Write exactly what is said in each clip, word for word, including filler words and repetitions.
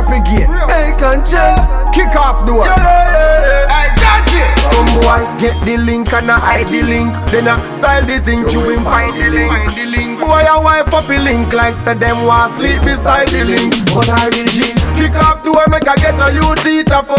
again. Hey, conscience, Kick off door. yeah, yeah, yeah. Hey, judge it. Some boy get the link and I hide the link. Then I style the thing, you will find the link. Boy, I wipe up the link like say them want sleep beside the link. But I will G. Kick off door, make I get a youth eat a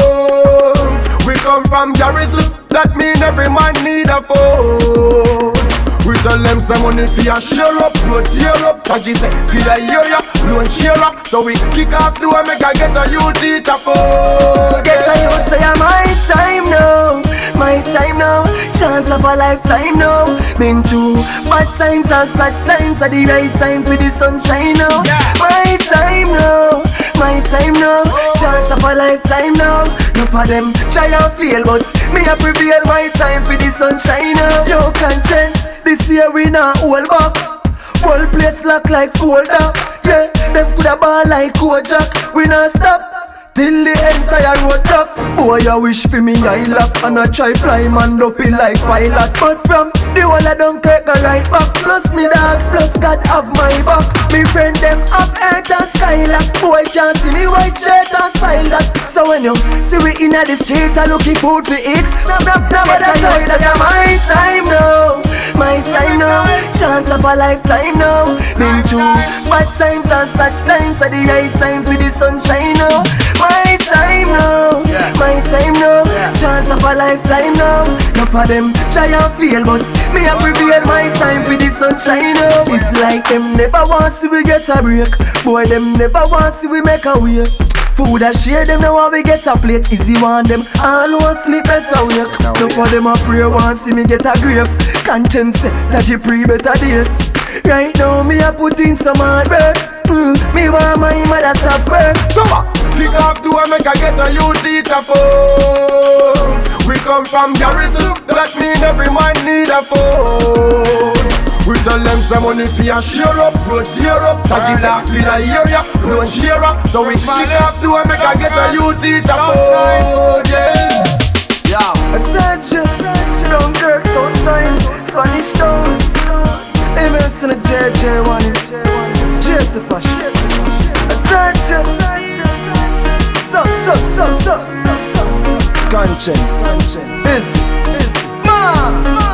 phone. We come from Garrison, that mean every man need a phone. We tell them some money for a share up, blow tear up. Cause she say, feel a year up, blow share up. So we kick off door, make I get a youth eat a phone. Get a youth say I'm my time now, my time now. Chance of a lifetime now. Been through bad times and sad times. At the right time for the sunshine now. My time now, my time now. Chance of a lifetime now. Enough of them try and fail, but me a prevail. My time for the sunshine now. Yo, conscience, this year we not hold back. Whole place lock like folder. Yeah, them coulda ball like Kojak. We not stop till the entire road block. Boy, I wish for me I lock and I try fly man up in like pilot. But from the whole I don't care go right back. Plus me dog, plus God have my back. Me friend them have earth and skylock. Boy can't see me white shirt and style that. So when you see we in the street, I looking food for it. Now, now, now, but I tell you that my time now, my time now. Chance of a lifetime now. Been through bad times and sad times. At the right time for the sunshine now. My time now, my time now. Chance of a lifetime now. Enough of them try and fail, but me a prevail. My time for the sunshine now. It's like them never want see we get a break. Boy, them never want see we make a way. Food I share them now how we get a plate. Easy want them all want sleep better wake. Enough for them a pray want see me get a grave. Conscience say that you pre better days. Right now me a put in some hard work. Mm, me want my mother stop work. So what? Kick off door, make I get a youth eat a phone. We come from Garrison, that mean every man need a phone. We tell them some money for a share up, blow tear up. Cause it's a feel a year up, blow share up. So we kick off door, make I get a youth eat a phone. Yeah. Yeah. Attention, Dunkirk, Southside, Spanish Town. Events in the J J one, Joseph Ash. Attention. So, so, so, so, so, so. Conscience, is, is, Ma.